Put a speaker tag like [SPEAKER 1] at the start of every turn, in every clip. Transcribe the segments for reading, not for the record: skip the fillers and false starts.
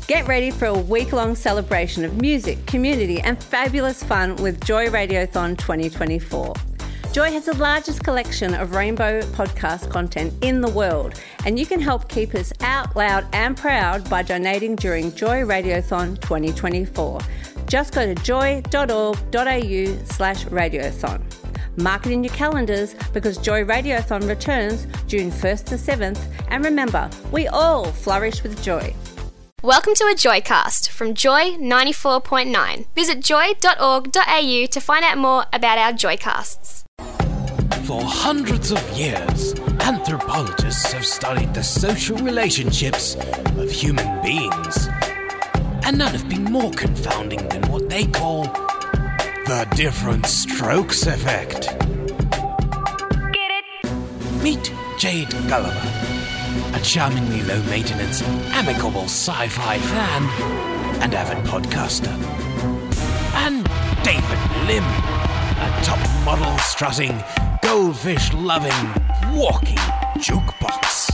[SPEAKER 1] Get ready for a week-long celebration of music, community and fabulous fun with Joy Radiothon 2024. Joy has the largest collection of rainbow podcast content in the world, and you can help keep us out loud and proud by donating during Joy Radiothon 2024. Just go to joy.org.au/radiothon. Mark it in your calendars because Joy Radiothon returns June 1st to 7th, and remember, we all flourish with joy.
[SPEAKER 2] Welcome to a Joycast from Joy 94.9. Visit joy.org.au to find out more about our Joycasts.
[SPEAKER 3] For hundreds of years, anthropologists have studied the social relationships of human beings. And none have been more confounding than what they call the different strokes effect.
[SPEAKER 2] Get it?
[SPEAKER 3] Meet Jade Gulliver, a charmingly low-maintenance, amicable sci-fi fan and avid podcaster. And David Lim, a top-model strutting, goldfish-loving, walking jukebox.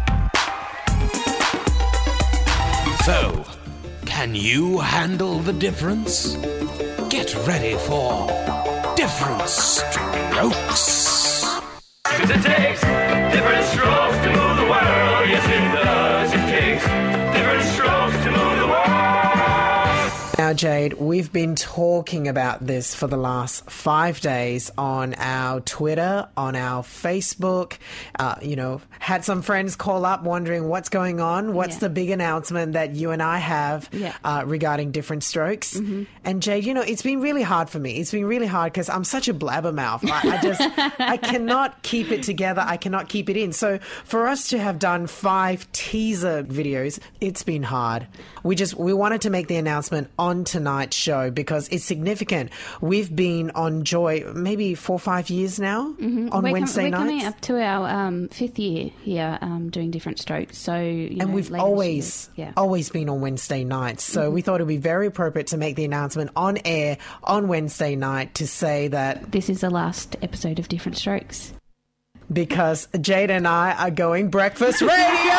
[SPEAKER 3] So, can you handle the difference? Get ready for Different Strokes.
[SPEAKER 4] Cause it takes different strokes to move the world. Yes, it does. It takes different strokes to move the world.
[SPEAKER 5] Now, Jade, we've been talking about this for the last 5 days on our Twitter, on our Facebook. Had some friends call up wondering what's going on. What's the big announcement that you and I have regarding different strokes? Mm-hmm. And Jade, it's been really hard for me. It's been really hard because I'm such a blabbermouth. I cannot keep it together. I cannot keep it in. So for us to have done 5 teaser videos, it's been hard. We wanted to make the announcement on tonight's show because it's significant. We've been on Joy maybe 4 or 5 years now on Wednesday nights.
[SPEAKER 6] We're coming up to our 5th year here doing Different Strokes. So,
[SPEAKER 5] we've always been on Wednesday nights. So we thought it would be very appropriate to make the announcement on air on Wednesday night to say that
[SPEAKER 6] this is the last episode of Different Strokes.
[SPEAKER 5] Because Jade and I are going breakfast radio!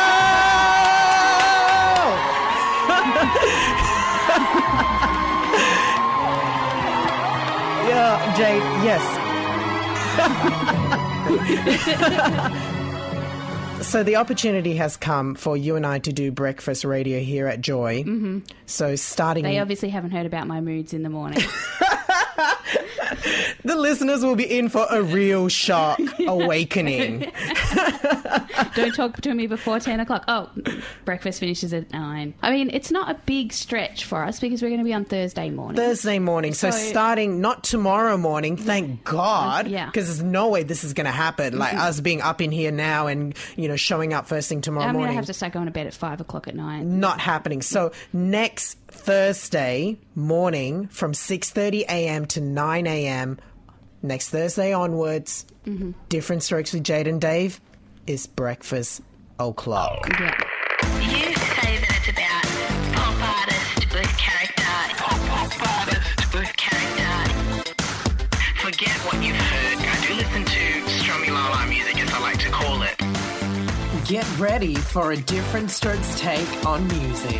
[SPEAKER 5] Yeah, Jade, yes. So the opportunity has come for you and I to do breakfast radio here at Joy. Mm-hmm. So starting...
[SPEAKER 6] They obviously haven't heard about my moods in the morning.
[SPEAKER 5] The listeners will be in for a real shock awakening.
[SPEAKER 6] Don't talk to me before 10 o'clock. Oh, breakfast finishes at 9. I mean, it's not a big stretch for us because we're going to be on Thursday morning. So starting not tomorrow morning, thank God, because there's no way this is going to happen. Like us being up in here now and, showing up first thing tomorrow morning. I'm going to have to start going to bed at 5 o'clock at night.
[SPEAKER 5] Not happening. So next Thursday morning from 6:30 a.m. to 9 a.m. next Thursday onwards, Different Strokes with Jade and Dave is breakfast o'clock.
[SPEAKER 6] Yeah.
[SPEAKER 7] You say that it's about pop artist with character. Pop artist with character. Forget what you've heard. I do listen to Strummy Lala music, as I like to call it.
[SPEAKER 5] Get ready for a Different Strokes take on music.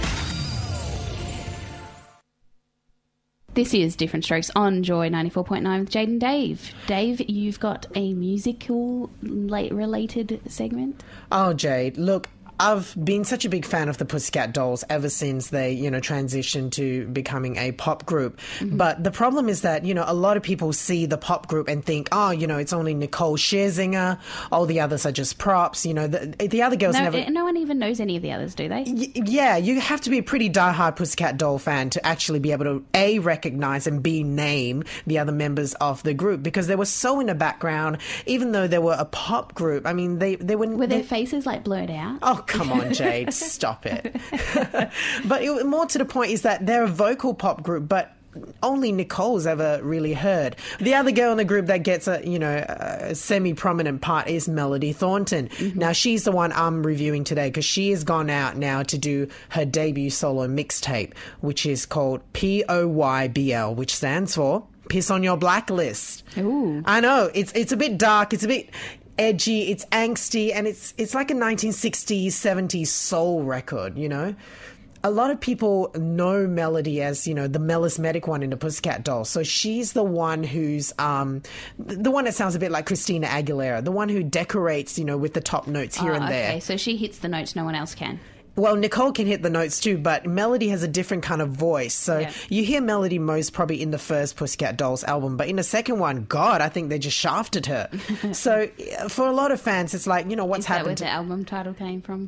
[SPEAKER 6] This is Different Strokes on Joy 94.9 with Jade and Dave. Dave, you've got a musical-related segment?
[SPEAKER 5] Oh, Jade, look, I've been such a big fan of the Pussycat Dolls ever since they, transitioned to becoming a pop group. Mm-hmm. But the problem is that, a lot of people see the pop group and think, it's only Nicole Scherzinger. All the others are just props. The other girls never...
[SPEAKER 6] No one even knows any of the others, do they?
[SPEAKER 5] Yeah, you have to be a pretty diehard Pussycat Doll fan to actually be able to, A, recognize and B, name the other members of the group because they were so in the background, even though they were a pop group. I mean, they were...
[SPEAKER 6] Were their faces, blurred out?
[SPEAKER 5] Oh, come on, Jade, stop it. But more to the point is that they're a vocal pop group, but only Nicole's ever really heard. The other girl in the group that gets a semi-prominent part is Melody Thornton. Mm-hmm. Now, she's the one I'm reviewing today because she has gone out now to do her debut solo mixtape, which is called POYBL, which stands for Piss on Your Blacklist.
[SPEAKER 6] Ooh.
[SPEAKER 5] I know, it's a bit dark, it's a bit... edgy, it's angsty, and it's like a 1960s, 70s soul record, a lot of people know Melody as, you know, the melismatic one in the Pussycat Dolls. So she's the one who's the one that sounds a bit like Christina Aguilera, the one who decorates, you know, with the top notes here and there.
[SPEAKER 6] Okay, so she hits the notes no one else can.
[SPEAKER 5] Well, Nicole can hit the notes too, but Melody has a different kind of voice. So you hear Melody most probably in the first Pussycat Dolls album, but in the second one, God, I think they just shafted her. So for a lot of fans, it's like, you know, what's happened?
[SPEAKER 6] Is that where the album title came from?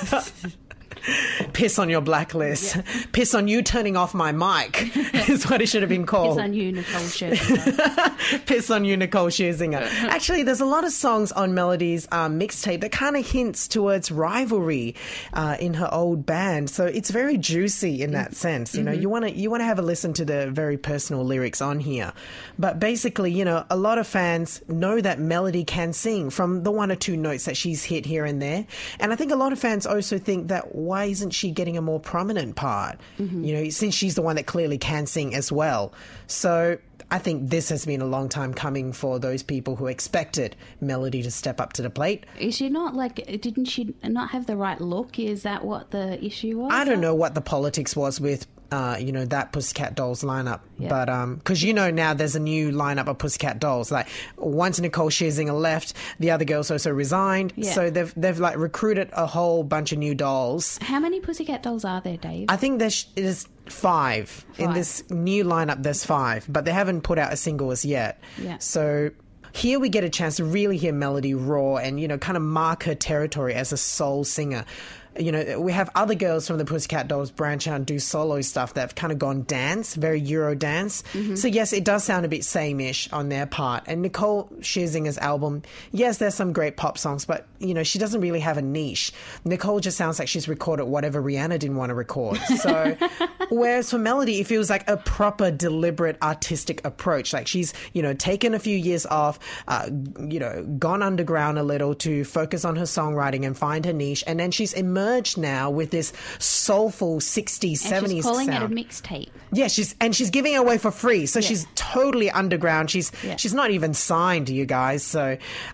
[SPEAKER 5] Piss on your blacklist. Yeah. Piss on you turning off my mic is what it should have been called.
[SPEAKER 6] Piss on you, Nicole Scherzinger.
[SPEAKER 5] Piss on you, Nicole Scherzinger. Actually, there's a lot of songs on Melody's mixtape that kind of hints towards rivalry in her old band. So it's very juicy in that sense. You know, you want to have a listen to the very personal lyrics on here. But basically, you know, a lot of fans know that Melody can sing from the one or two notes that she's hit here and there. And I think a lot of fans also think that why isn't she getting a more prominent part? You know, since she's the one that clearly can sing as well. So I think this has been a long time coming for those people who expected Melody to step up to the plate.
[SPEAKER 6] Is she not didn't she not have the right look? Is that what the issue was?
[SPEAKER 5] I don't know what the politics was with you know, that Pussycat Dolls lineup. But because, you know, now there's a new lineup of Pussycat Dolls. Like, once Nicole Scherzinger left, the other girls also resigned. So they've like recruited a whole bunch of new dolls.
[SPEAKER 6] How many Pussycat Dolls are there, Dave?
[SPEAKER 5] I think there's five. In this new lineup. There's 5, but they haven't put out a single as yet. So here we get a chance to really hear Melody roar and, you know, kind of mark her territory as a soul singer. You know, we have other girls from the Pussycat Dolls branch out and do solo stuff that have kind of gone dance, very Euro dance. So yes, it does sound a bit same-ish on their part. And Nicole Scherzinger's album, yes, there's some great pop songs, but, you know, she doesn't really have a niche. Nicole just sounds like she's recorded whatever Rihanna didn't want to record. So whereas for Melody, it feels like a proper, deliberate, artistic approach. Like she's, you know, taken a few years off, you know, gone underground a little to focus on her songwriting and find her niche. And then she's emerged now with this soulful 60s, 70s sound.
[SPEAKER 6] She's calling it a mixtape.
[SPEAKER 5] Yeah, she's giving it away for free. So she's totally underground. She's not even signed, you guys. So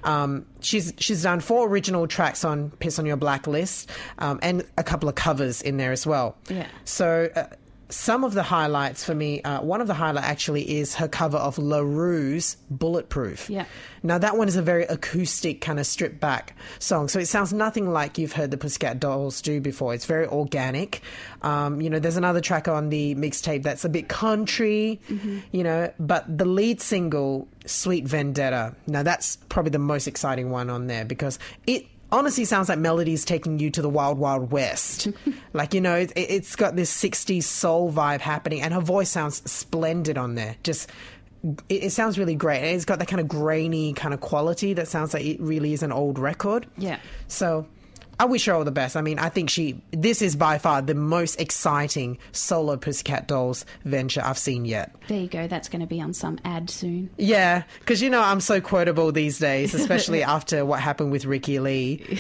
[SPEAKER 5] she's done 4 original tracks on Piss on Your Blacklist and a couple of covers in there as well. So some of the highlights for me, one of the highlights actually is her cover of La Rue's Bulletproof. Now that one is a very acoustic kind of stripped back song. So it sounds nothing like you've heard the Pussycat Dolls do before. It's very organic. You know, there's another track on the mixtape that's a bit country, you know, but the lead single, Sweet Vendetta, now that's probably the most exciting one on there because it honestly sounds like Melody's taking you to the wild, wild west. Like, you know, it's got this 60s soul vibe happening and her voice sounds splendid on there. Just, it sounds really great. And it's got that kind of grainy kind of quality that sounds like it really is an old record. So I wish her all the best. I mean, I think this is by far the most exciting solo Pussycat Dolls venture I've seen yet.
[SPEAKER 6] There you go. That's going to be on some ad soon.
[SPEAKER 5] Yeah, because, you know, I'm so quotable these days, especially after what happened with Ricky Lee.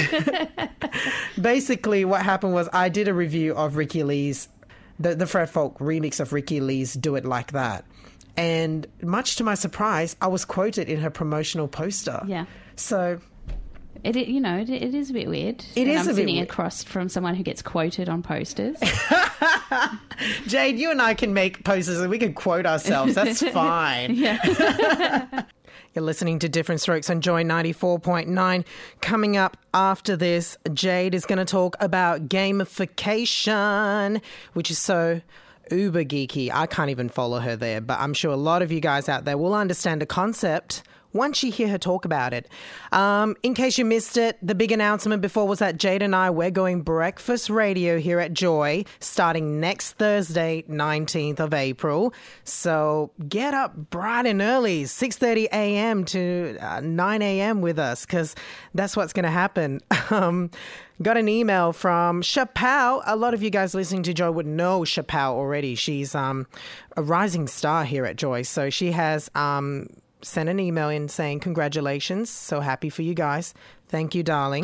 [SPEAKER 5] Basically, what happened was I did a review of Ricky Lee's, the Fred Folk remix of Ricky Lee's Do It Like That. And much to my surprise, I was quoted in her promotional poster. So
[SPEAKER 6] It is a bit weird. I'm sitting across from someone who gets quoted on posters.
[SPEAKER 5] Jade, you and I can make posters and we can quote ourselves. That's fine. You're listening to Different Strokes on Joy 94.9. Coming up after this, Jade is going to talk about gamification, which is so uber geeky. I can't even follow her there, but I'm sure a lot of you guys out there will understand the concept once you hear her talk about it. In case you missed it, the big announcement before was that Jade and I, we're going breakfast radio here at Joy starting next Thursday, 19th of April. So get up bright and early, 6:30 a.m. to 9 a.m. with us, because that's what's going to happen. Got an email from Chappelle. A lot of you guys listening to Joy would know Chappelle already. She's a rising star here at Joy. So she has sent an email in saying, congratulations. So happy for you guys. Thank you, darling.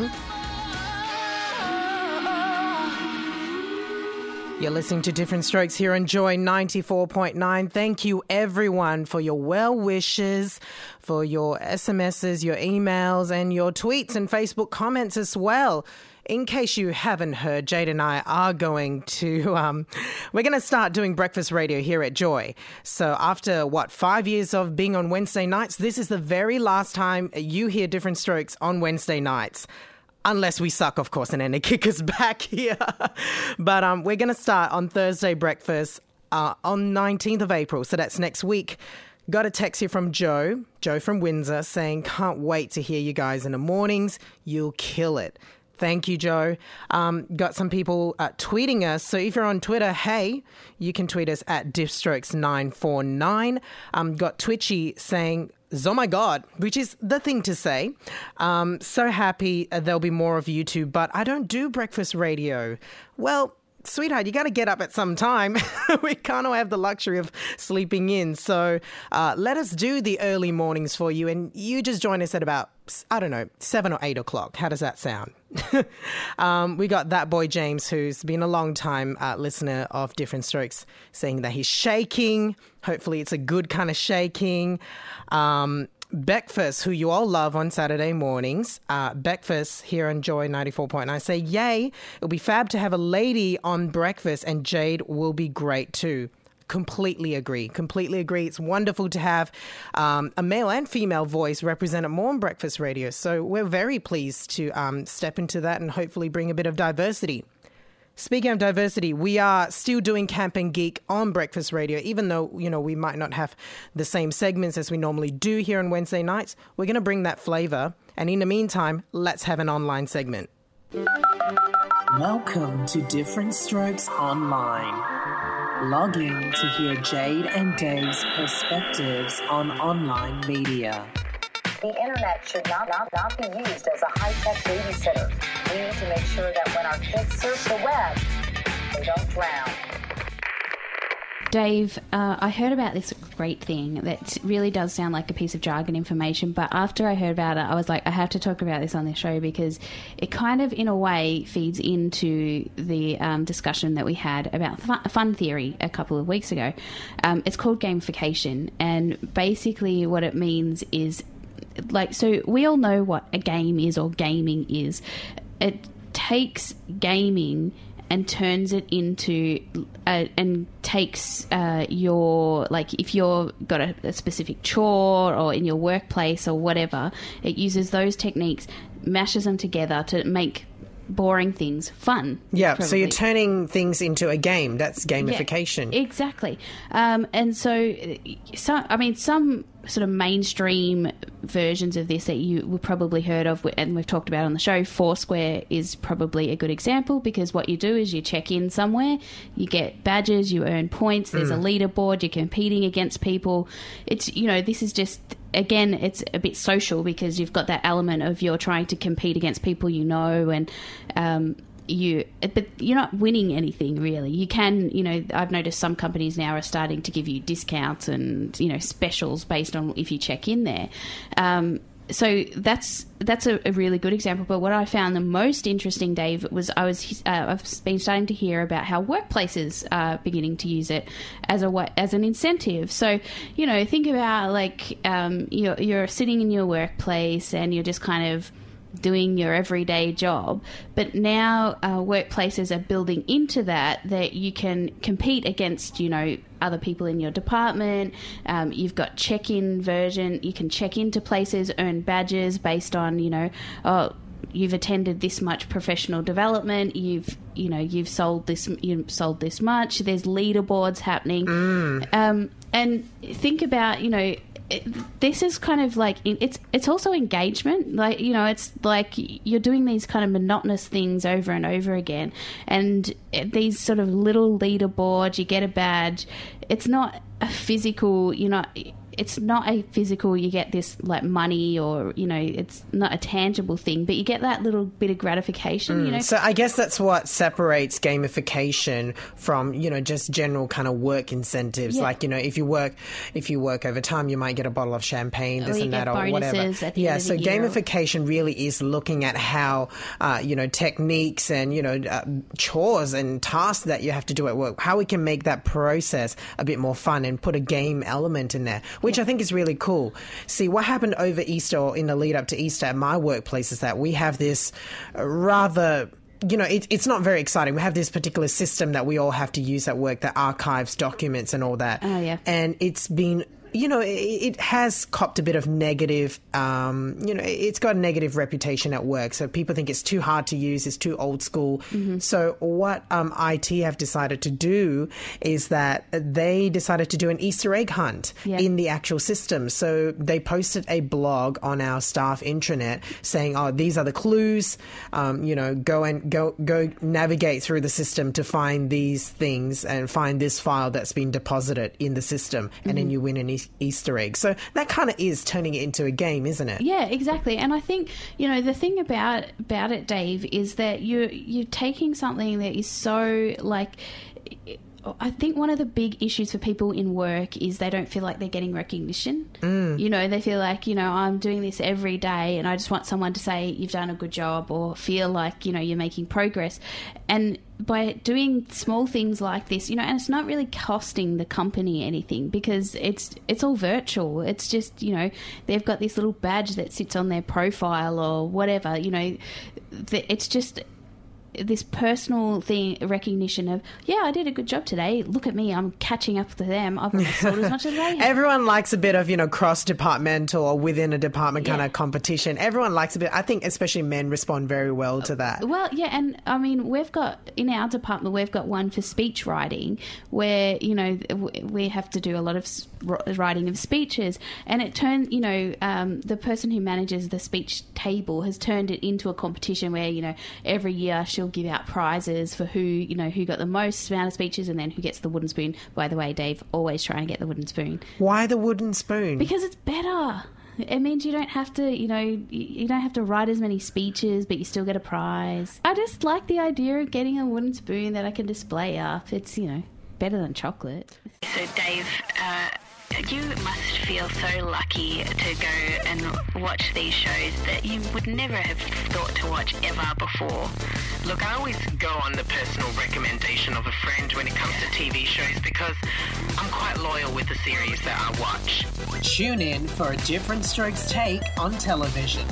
[SPEAKER 5] You're listening to Different Strokes here on Joy 94.9. Thank you, everyone, for your well wishes, for your SMSs, your emails, and your tweets and Facebook comments as well. in case you haven't heard, Jade and I are going to, we're going to start doing breakfast radio here at Joy. So after, 5 years of being on Wednesday nights, this is the very last time you hear Different Strokes on Wednesday nights. Unless we suck, of course, and then they kick us back here. But we're going to start on Thursday breakfast on 19th of April. So that's next week. Got a text here from Joe from Windsor, saying, can't wait to hear you guys in the mornings. You'll kill it. Thank you, Joe. Got some people tweeting us. So if you're on Twitter, hey, you can tweet us at diffstrokes949. Got Twitchy saying, oh my God, which is the thing to say. So happy there'll be more of you two, but I don't do breakfast radio. Well, sweetheart, you got to get up at some time. We can't all have the luxury of sleeping in. So let us do the early mornings for you, and you just join us at about, 7 or 8 o'clock. How does that sound? We got that boy James, who's been a long time listener of Different Strokes, saying that he's shaking. Hopefully it's a good kind of shaking. Breakfast, who you all love on Saturday mornings, breakfast here on Joy 94.9, say, yay, it'll be fab to have a lady on breakfast, and Jade will be great too. Completely agree. It's wonderful to have a male and female voice represented more on breakfast radio. So we're very pleased to step into that and hopefully bring a bit of diversity. Speaking of diversity, we are still doing Camp and Geek on breakfast radio, even though, we might not have the same segments as we normally do here on Wednesday nights. We're going to bring that flavor. And in the meantime, let's have an online segment.
[SPEAKER 8] Welcome to Different Strokes Online. Log in to hear Jade and Dave's perspectives on online media.
[SPEAKER 9] The internet should not be used as a high-tech babysitter. We need to make sure that when our kids surf the web, they don't drown.
[SPEAKER 6] Dave, I heard about this great thing that really does sound like a piece of jargon information, but after I heard about it, I was like, I have to talk about this on the show because it kind of, in a way, feeds into the discussion that we had about fun theory a couple of weeks ago. It's called gamification, and basically what it means is, so we all know what a game is or gaming is. It takes gaming and turns it into and takes your, if you're got a specific chore or in your workplace or whatever, it uses those techniques, mashes them together to make boring things fun.
[SPEAKER 5] Yeah, so you're turning things into a game. That's gamification.
[SPEAKER 6] Yeah, exactly. And some sort of mainstream versions of this that you would probably heard of, and we've talked about on the show, Foursquare is probably a good example, because what you do is you check in somewhere, you get badges, you earn points, there's a leaderboard, you're competing against people. It's, this is just, again, it's a bit social because you've got that element of you're trying to compete against people and but you're not winning anything really. You can, I've noticed some companies now are starting to give you discounts and, specials based on if you check in there. So that's a really good example. But what I found the most interesting, Dave, was I've been starting to hear about how workplaces are beginning to use it as an incentive. So, think about you're sitting in your workplace and you're just kind of doing your everyday job, but now workplaces are building into that you can compete against other people in your department. You've got check-in version, you can check into places, earn badges based on you've attended this much professional development, you've sold this much, there's leaderboards happening. And think about this is kind of it's also engagement. It's like you're doing these kind of monotonous things over and over again, and these sort of little leaderboards, you get a badge. It's not a physical, it's not a physical, you get this money or, it's not a tangible thing, but you get that little bit of gratification,
[SPEAKER 5] So I guess that's what separates gamification from, just general kind of work incentives.
[SPEAKER 6] Yeah.
[SPEAKER 5] If you work overtime, you might get a bottle of champagne, this and that, or whatever.
[SPEAKER 6] Yeah,
[SPEAKER 5] so gamification really is looking at how, techniques and, chores and tasks that you have to do at work, how we can make that process a bit more fun and put a game element in there. which I think is really cool. See, what happened over Easter or in the lead up to Easter at my workplace is that we have this rather... it's not very exciting. We have this particular system that we all have to use at work that archives documents and all that.
[SPEAKER 6] Oh, yeah.
[SPEAKER 5] And it's been... it has copped a bit of negative, it's got a negative reputation at work. So people think it's too hard to use, it's too old school.
[SPEAKER 6] Mm-hmm.
[SPEAKER 5] So what IT have decided to do is that they decided to do an Easter egg hunt in the actual system. So they posted a blog on our staff intranet saying, these are the clues, go navigate through the system to find these things and find this file that's been deposited in the system. And then you win an Easter egg. So that kind of is turning it into a game, isn't it?
[SPEAKER 6] Yeah, exactly. And I think, the thing about it, Dave, is that you're taking something that is so, like... I think one of the big issues for people in work is they don't feel like they're getting recognition. They feel like, I'm doing this every day and I just want someone to say you've done a good job or feel like, you're making progress. And by doing small things like this, and it's not really costing the company anything because it's all virtual. It's just, they've got this little badge that sits on their profile or whatever, it's just... this personal thing, recognition of, I did a good job today. Look at me, I'm catching up to them. I've almost sold as much as they have.
[SPEAKER 5] Everyone likes a bit of, cross-departmental or within a department kind of competition. Everyone likes a bit. I think especially men respond very well to that.
[SPEAKER 6] Well, yeah, and I mean, we've got, in our department, we've got one for speech writing where, we have to do a lot of writing of speeches, and it turned, the person who manages the speech table has turned it into a competition where, every year she'll give out prizes for who got the most amount of speeches and then who gets the wooden spoon. By the way, Dave, always try and get the wooden spoon.
[SPEAKER 5] Why the wooden spoon?
[SPEAKER 6] Because it's better. It means you don't have to, you don't have to write as many speeches, but you still get a prize. I just like the idea of getting a wooden spoon that I can display up. It's, better than chocolate.
[SPEAKER 7] So, Dave, you must feel so lucky to go and watch these shows that you would never have thought to watch ever before.
[SPEAKER 10] Look, I always go on the personal recommendation of a friend when it comes to TV shows because I'm quite loyal with the series that I watch.
[SPEAKER 8] Tune in for a Different Strokes take on television.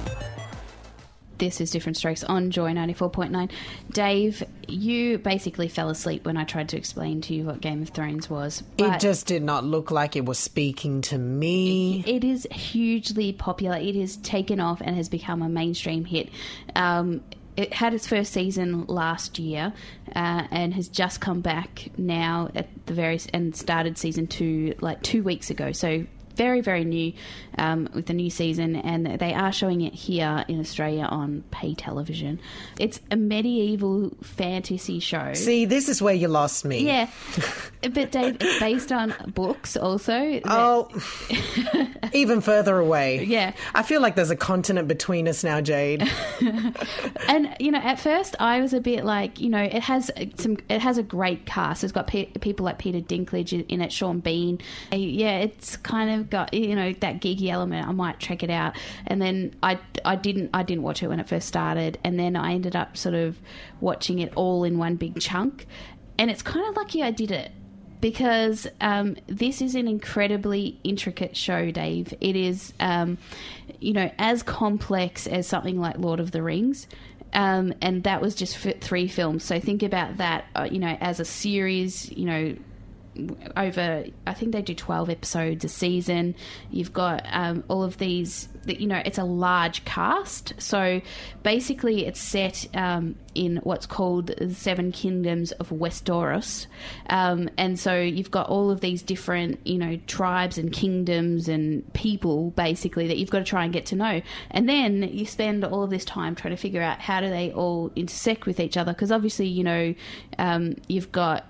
[SPEAKER 6] This is Different Strokes on Joy 94.9. Dave, you basically fell asleep when I tried to explain to you what Game of Thrones was.
[SPEAKER 5] It just did not look like it was speaking to me.
[SPEAKER 6] It is hugely popular. It has taken off and has become a mainstream hit. It had its first season last year and has just come back now and started season 2 like 2 weeks ago. So very, very new with the new season, and they are showing it here in Australia on pay television. It's a medieval fantasy show.
[SPEAKER 5] See, this is where you lost me.
[SPEAKER 6] Yeah. But, Dave, it's based on books also.
[SPEAKER 5] Oh, even further away.
[SPEAKER 6] Yeah.
[SPEAKER 5] I feel like there's a continent between us now, Jade.
[SPEAKER 6] And, at first I was a bit like, it has a great cast. It's got people like Peter Dinklage in it, Sean Bean. Yeah, it's kind of got that geeky element. I might check it out. And then I didn't watch it when it first started, and then I ended up sort of watching it all in one big chunk, and it's kind of lucky I did it because this is an incredibly intricate show, Dave. It is as complex as something like Lord of the Rings. And that was just 3 films. So think about that as a series, over, I think they do 12 episodes a season. You've got all of these, it's a large cast. So basically it's set in what's called the 7 Kingdoms of Westeros. And so you've got all of these different, tribes and kingdoms and people, basically, that you've got to try and get to know. And then you spend all of this time trying to figure out how do they all intersect with each other. Because obviously, you've got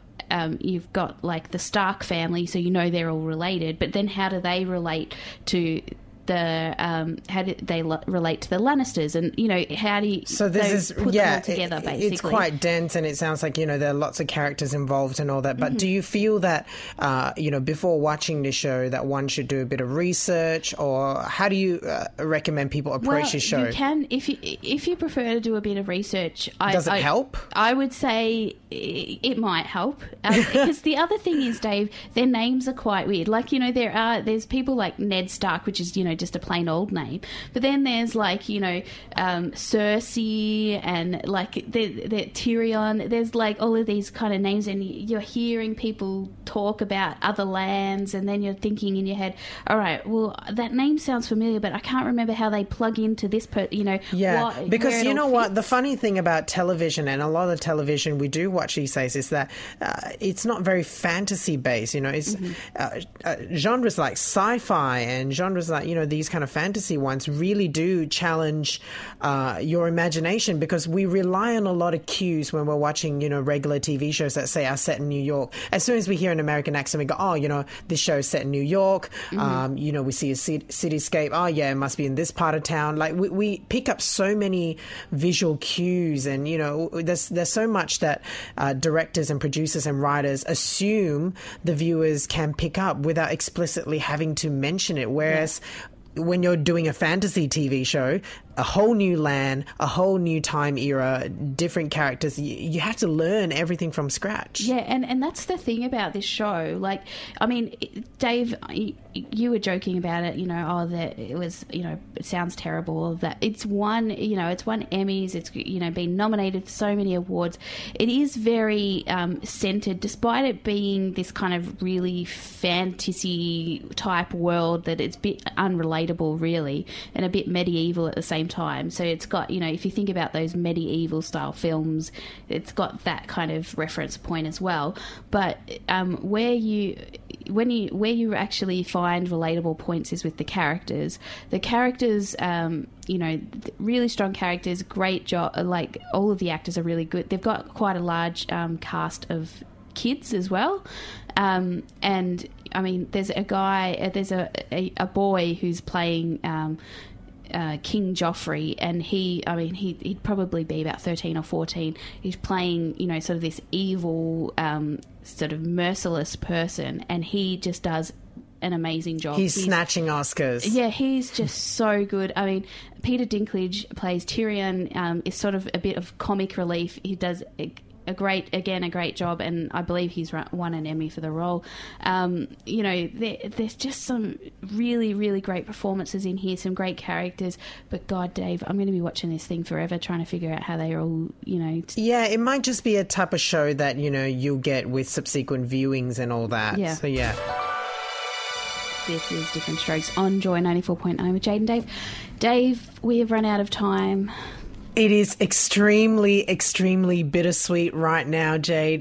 [SPEAKER 6] like the Stark family, so they're all related, but then how do they relate to relate to the Lannisters, and how do you put them all together? Basically,
[SPEAKER 5] it's quite dense, and it sounds like there are lots of characters involved and all that. But do you feel that before watching the show that one should do a bit of research, or how do you recommend people approach the show?
[SPEAKER 6] You can if you prefer to do a bit of research.
[SPEAKER 5] Does it help?
[SPEAKER 6] I would say it might help because the other thing is, Dave, their names are quite weird. Like there's people like Ned Stark, which is just a plain old name, but then there's like Cersei and like the Tyrion. There's like all of these kind of names, and you're hearing people talk about other lands, and then you're thinking in your head, all right, well, that name sounds familiar, but I can't remember how they plug into this
[SPEAKER 5] because what the funny thing about television, and a lot of television we do watch these days, is that it's not very fantasy based. It's genres like sci-fi and genres like these kind of fantasy ones really do challenge your imagination, because we rely on a lot of cues when we're watching regular TV shows that say are set in New York. As soon as we hear an American accent, we go, this show is set in New York. We see a cityscape. Oh yeah, it must be in this part of town. Like we pick up so many visual cues, and there's so much that directors and producers and writers assume the viewers can pick up without explicitly having to mention it. Whereas when you're doing a fantasy TV show, a whole new land, a whole new time era, different characters, you have to learn everything from scratch.
[SPEAKER 6] Yeah, and that's the thing about this show. Like, I mean, Dave, you were joking about it, that it was, it sounds terrible, all of that. It's won Emmys, it's, been nominated for so many awards. It is very centered, despite it being this kind of really fantasy type world that it's a bit unrelatable, really, and a bit medieval at the same time. So it's got, if you think about those medieval style films, it's got that kind of reference point as well. But where you actually find relatable points is with the characters. The characters, really strong characters, great job. Like, all of the actors are really good. They've got quite a large cast of kids as well. And I mean, there's a a boy who's playing King Joffrey, and he'd probably be about 13 or 14. He's playing, sort of this evil, sort of merciless person, and he just does an amazing job.
[SPEAKER 5] He's snatching Oscars.
[SPEAKER 6] Yeah, he's just so good. I mean, Peter Dinklage plays Tyrion, is sort of a bit of comic relief. He does a great job, and I believe he's won an Emmy for the role. There's just some really, really great performances in here, some great characters. But God, Dave, I'm going to be watching this thing forever, trying to figure out how they are all,
[SPEAKER 5] Yeah, it might just be a type of show that, you'll get with subsequent viewings and all that.
[SPEAKER 6] Yeah.
[SPEAKER 5] So, yeah.
[SPEAKER 6] This is Different Strokes on Joy 94.9 with Jade and Dave. Dave, we have run out of time.
[SPEAKER 5] It is extremely, extremely bittersweet right now, Jade.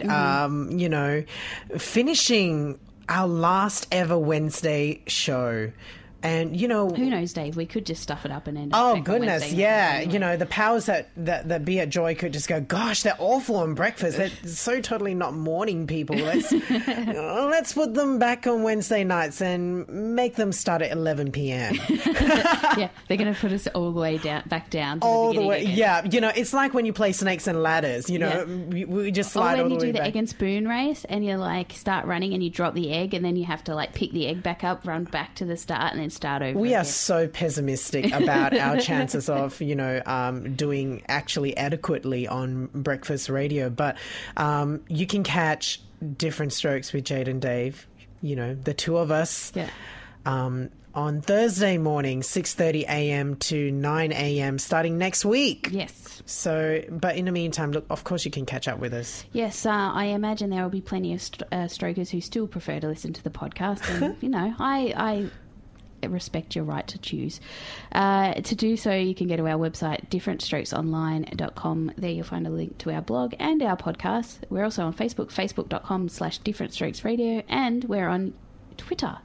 [SPEAKER 5] Finishing our last ever Wednesday show. And,
[SPEAKER 6] who knows, Dave? We could just stuff it up and end up.
[SPEAKER 5] Oh, goodness, yeah. Anyway. The powers that be at Joy could just go, gosh, they're awful on breakfast. They're so totally not morning people. Let's put them back on Wednesday nights and make them start at 11 p.m.
[SPEAKER 6] Yeah, they're going to put us all the way back down to
[SPEAKER 5] all
[SPEAKER 6] the
[SPEAKER 5] way.
[SPEAKER 6] Again.
[SPEAKER 5] Yeah, it's like when you play Snakes and Ladders. We just slide all the way back. Or when you do
[SPEAKER 6] the egg and spoon race, and you start running and you drop the egg, and then you have to pick the egg back up, run back to the start, and then start over.
[SPEAKER 5] We are so pessimistic about our chances of, doing actually adequately on breakfast radio. But you can catch Different Strokes with Jade and Dave, the two of us, on Thursday morning, 6:30 a.m. to 9 a.m. starting next week.
[SPEAKER 6] Yes.
[SPEAKER 5] So, but in the meantime, look, of course you can catch up with us.
[SPEAKER 6] Yes, I imagine there will be plenty of strokers who still prefer to listen to the podcast. And, I respect your right to choose. To do so, you can go to our website, differentstrokesonline.com. There you'll find a link to our blog and our podcast. We're also on Facebook, facebook.com/differentstrokesradio, and we're on Twitter,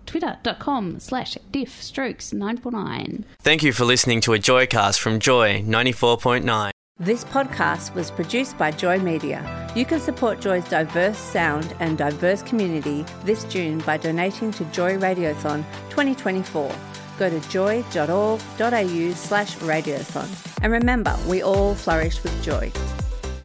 [SPEAKER 6] twitter.com/diffstrokes949.
[SPEAKER 11] Thank you for listening to a Joycast from Joy 94.9.
[SPEAKER 1] This podcast was produced by Joy Media. You can support Joy's diverse sound and diverse community this June by donating to Joy Radiothon 2024. go to joy.org.au/radiothon. And remember, we all flourish with joy.